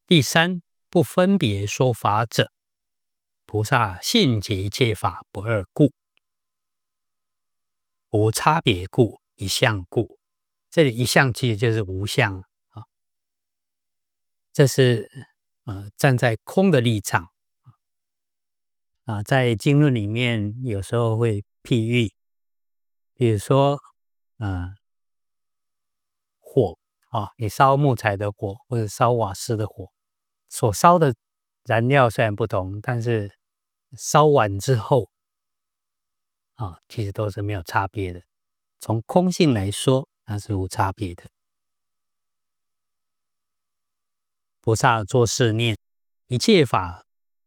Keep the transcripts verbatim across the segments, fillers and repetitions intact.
第三，不分别说法者，菩萨信解一切法不二故，无差别故，一相故。这里一相其实就是无相啊，这是呃站在空的立场啊，在经论里面有时候会譬喻，比如说呃火啊，你烧木材的火或者烧瓦斯的火，所烧的燃料虽然不同，但是烧完之后啊，其实都是没有差别的。从空性来说，它是无差别的。菩萨做是念，一切法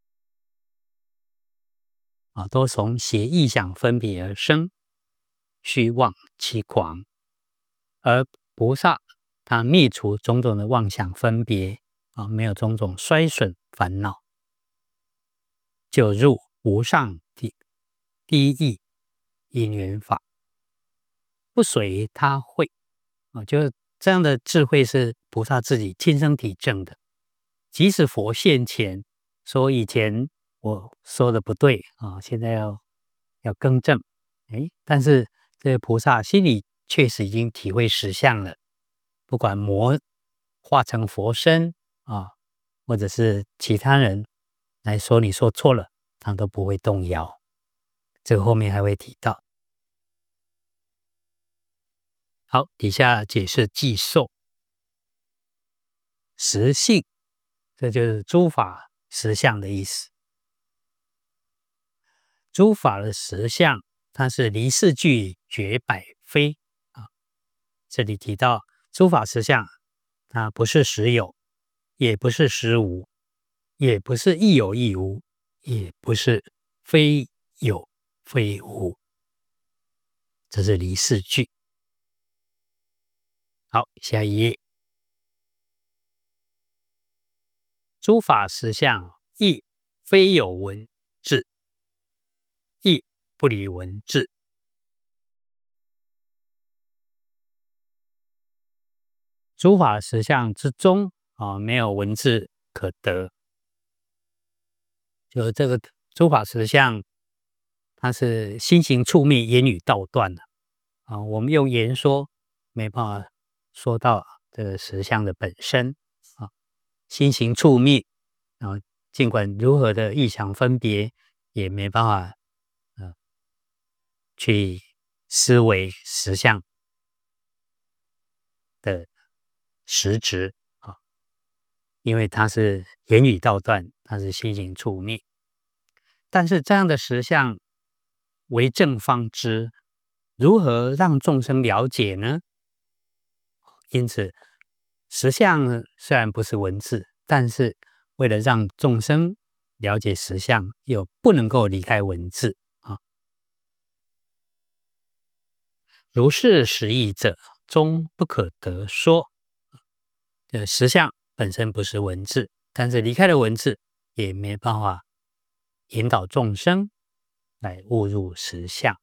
啊，都从邪意想分别而生，虚妄欺狂。而菩萨他灭除种种的妄想分别啊，没有种种衰损烦恼，就入无上第第一义因缘法，不随他会啊，就是这样的智慧是菩萨自己亲身体证的。即使佛现前说以前我说的不对啊，现在要要更正，哎，但是这个菩萨心里确实已经体会实相了，不管魔化成佛身啊，或者是其他人来说你说错了，他都不会动摇。这个后面还会提到。好，底下解释寄受实性，这就是诸法实相的意思。诸法的实相，它是离世句绝百非啊。这里提到诸法实相，它不是实有，也不是实无，也不是亦有亦无，也不是非有非无，这是离世句。好，下一页。诸法实相，亦非有文字，亦不离文字。诸法实相之中啊，没有文字可得。就这个诸法实相，它是心行处灭，言语道断的啊。我们用言说，没办法说到这个实相的本身啊。心行处灭啊，尽管如何的异想分别，也没办法呃去思维实相的实质啊，因为它是言语道断，它是心行处灭。但是这样的实相为正方知，如何让众生了解呢？因此实相虽然不是文字，但是为了让众生了解实相，又不能够离开文字啊。如是实义者，终不可得说。这实相本身不是文字，但是离开了文字，也没办法引导众生来悟入实相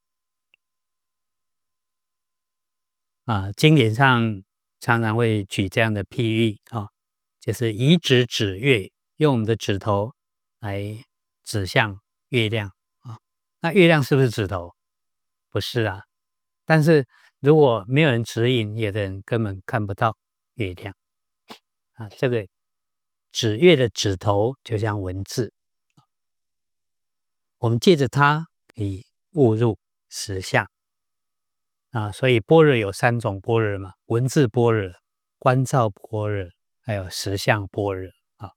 啊。经典上常常会举这样的譬喻啊，就是以指指月，用我们的指头来指向月亮啊。那月亮是不是指头？不是啊。但是如果没有人指引，有的人根本看不到月亮啊。这个指月的指头就像文字，我们借着它可以悟入实相啊。所以般若有三种般若嘛，文字般若、观照般若，还有实相般若啊。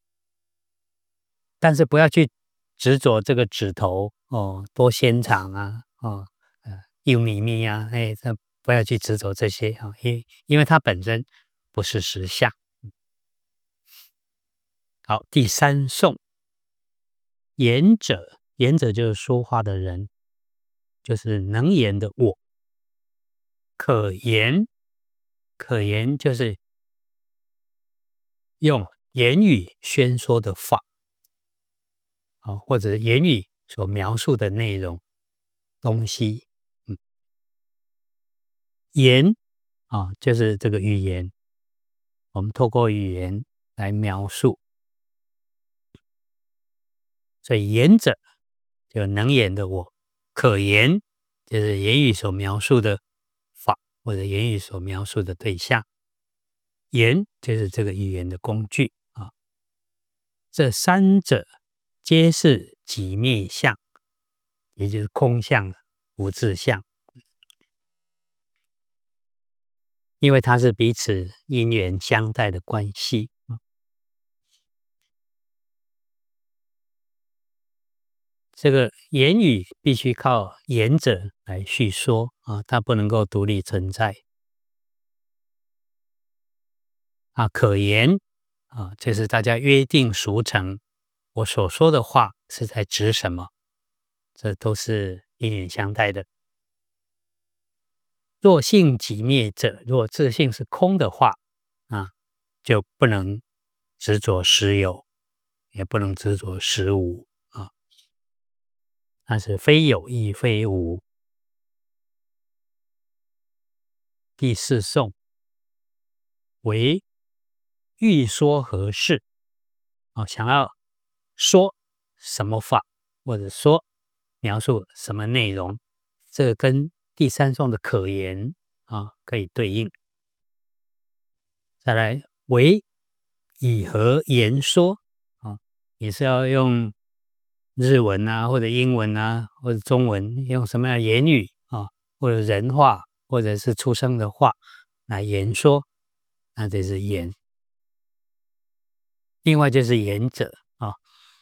但是不要去执着这个指头哦，多纤长啊，哦，呃，又密密啊，哎，这不要去执着这些啊，因因为它本身不是实相。好，第三颂，言者，言者就是说话的人，就是能言的我。可言，可言就是用言语宣说的法啊，或者言语所描述的内容东西。嗯，言啊，就是这个语言，我们透过语言来描述。所以言者就能言的我，可言就是言语所描述的法，或者言语所描述的对象。言就是这个语言的工具啊。这三者皆是即灭相，也就是空相、无自相，因为它是彼此因缘相待的关系。这个言语必须靠言者来叙说啊，它不能够独立存在啊。可言啊，就是大家约定俗成，我所说的话是在指什么，这都是因缘相待的。若性即灭者，若自性是空的话啊，就不能执着实有，也不能执着实无啊。那是非有亦非无。第四颂，为欲说何事？哦，想要说什么法，或者说描述什么内容，这个跟第三颂的可言啊可以对应。再来，为以何言说啊？也是要用日文啊，或者英文啊，或者中文，用什么样的言语啊，或者人话，或者是出生的话来言说，那这是言。另外就是言者啊，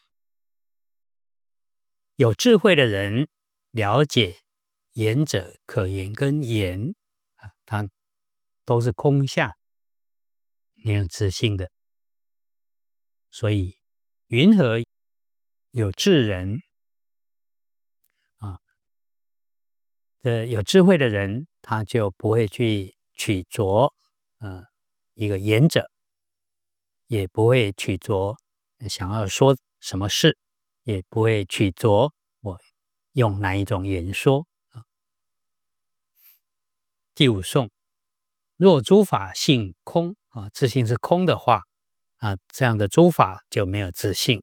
有智慧的人了解言者、可言跟言啊，它都是空相，没有自性的。所以云何有智人啊？呃，有智慧的人，他就不会去取着呃一个言者，也不会取着想要说什么事，也不会取着我用哪一种言说啊。第五颂，若诸法性空啊，自性是空的话啊，这样的诸法就没有自性。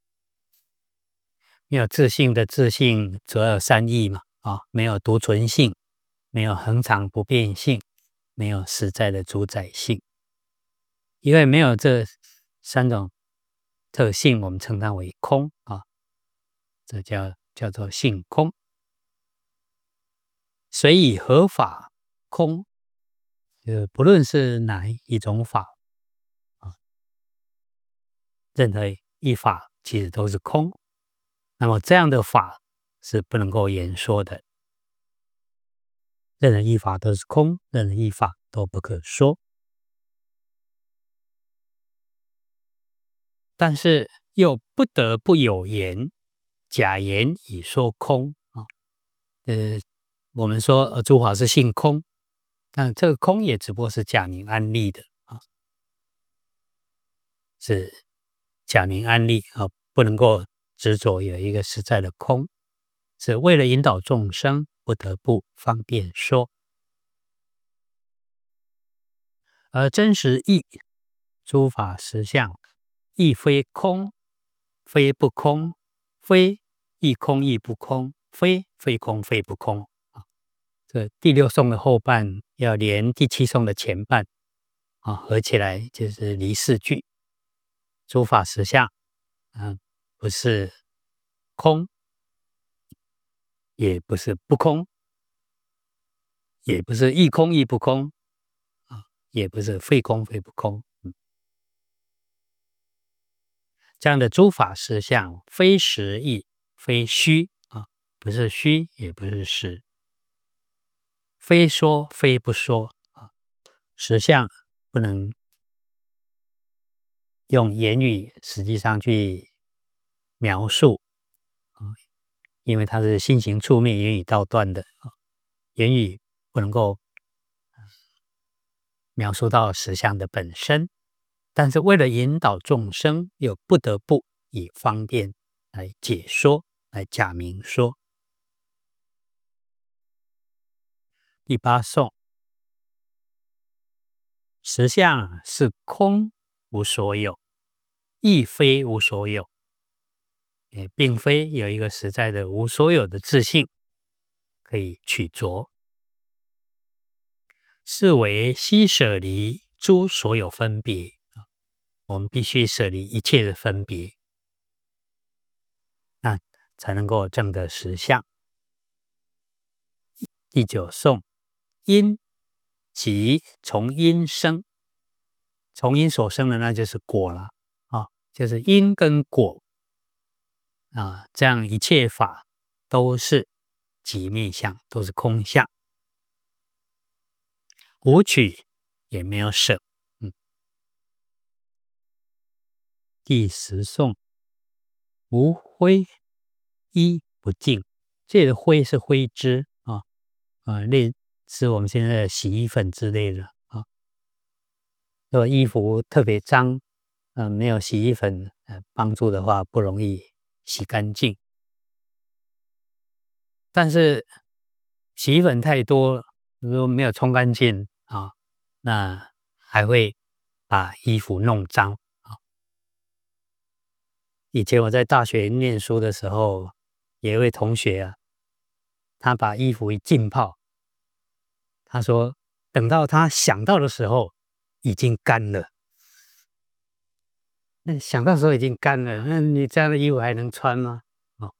没有自性的自性，则有三义嘛啊，没有独存性，没有恒常不变性，没有实在的主宰性。因为没有这三种特性，我们称它为空啊，这叫叫做性空。所以合法空，呃，不论是哪一种法啊，任何一法其实都是空。那么这样的法是不能够言说的。任何一法都是空，任何一法都不可说。但是又不得不有言，假言以说空啊。呃，我们说呃诸法是性空，但这个空也只不过是假名安立的啊，是假名安立啊，不能够执着有一个实在的空，是为了引导众生，不得不方便说。而真实义，诸法实相，亦非空，非不空，非亦空亦不空，非非空非不空啊。这第六颂的后半要连第七颂的前半啊，合起来就是离四句。诸法实相，嗯、啊，不是空，也不是不空，也不是亦空亦不空啊，也不是非空非不空。嗯，这样的诸法实相，非实义，非虚啊，不是虚，也不是实，非说非不说啊，实相不能用言语实际上去描述啊，因为它是心行处灭、言语道断的啊，言语不能够描述到实相的本身，但是为了引导众生，又不得不以方便来解说，来假明说。第八颂，实相是空， 无所有，亦非无所有，也并非有一个实在的无所有的自性可以取着，是为悉舍离诸所有分别。我们必须舍离一切的分别，那才能够证得实相。第九颂，因即从因生，从因所生的那就是果了啊，就是因跟果啊，这样一切法都是即灭相，都是空相，无取也没有舍。嗯，第十颂，无灰衣不净，这里的灰是灰汁啊，啊，类似我们现在的洗衣粉之类的啊。如果衣服特别脏，嗯、呃，没有洗衣粉呃帮助的话，不容易洗干净。但是洗衣粉太多，如果没有冲干净啊，那还会把衣服弄脏啊。以前我在大学念书的时候，有一位同学啊，他把衣服一浸泡，他说等到他想到的时候已经干了。那想到时候已经干了，那你这样的衣服还能穿吗？哦，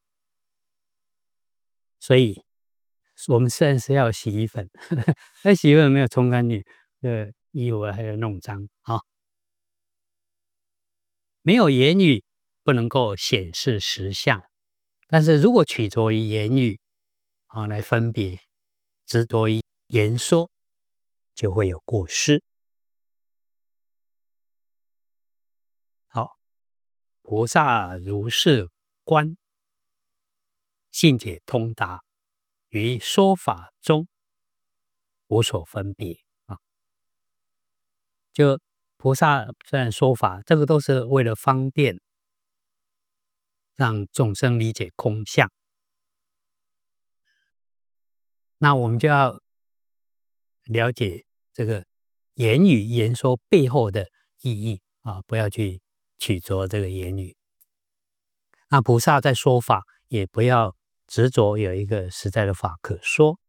所以我们虽然是要洗衣粉，但洗衣粉没有冲干净，这衣服还要弄脏啊、哦。没有言语不能够显示实相，但是如果取着于言语啊、哦、来分别，执着于言说，就会有过失。好，菩萨如是观，信解通达，于说法中无所分别啊。就菩萨虽然说法，这个都是为了方便让众生理解空相，那我们就要了解这个言语言说背后的意义啊，不要去取着这个言语。那菩萨在说法，也不要执着有一个实在的法可说。